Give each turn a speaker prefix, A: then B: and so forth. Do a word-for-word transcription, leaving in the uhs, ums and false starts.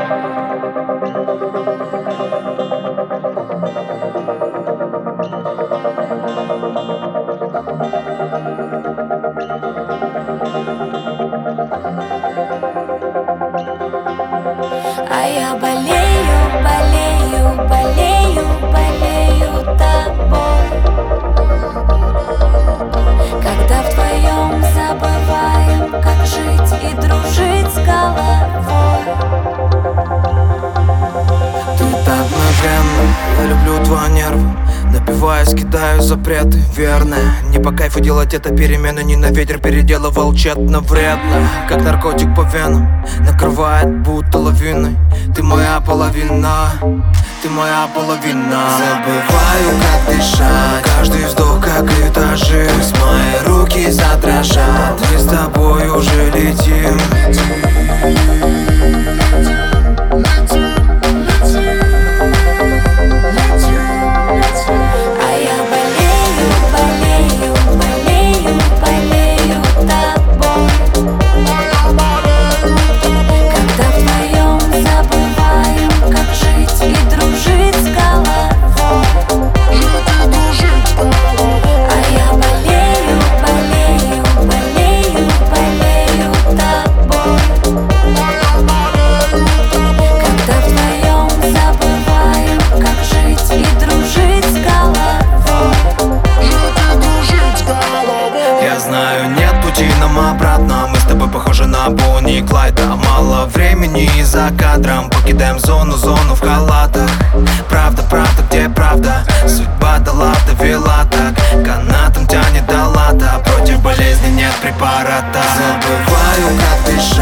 A: А я болею, болею, болею, болею тобой. Когда вдвоем забываем, как жить и дружить с головой.
B: Ты так мгновенно, я люблю твой нерв. Напиваюсь, кидаю запреты, верно. Не по кайфу делать это перемены, не на ветер переделывал тщетно, вредно. Как наркотик по венам, накрывает будто лавиной. Ты моя половина, ты моя половина. Забываю, как дышать, каждый вздох как этажи. Пусть мои руки задрожат, мы с тобой уже летим. Обратно, мы с тобой похожи на Бонни и Клайда. Мало времени и за кадром покидаем зону, зону в халатах. Правда, правда, где правда? Судьба дала, довела так. Канатом тянет до лата, против болезни нет препарата. Забываю, как дышать.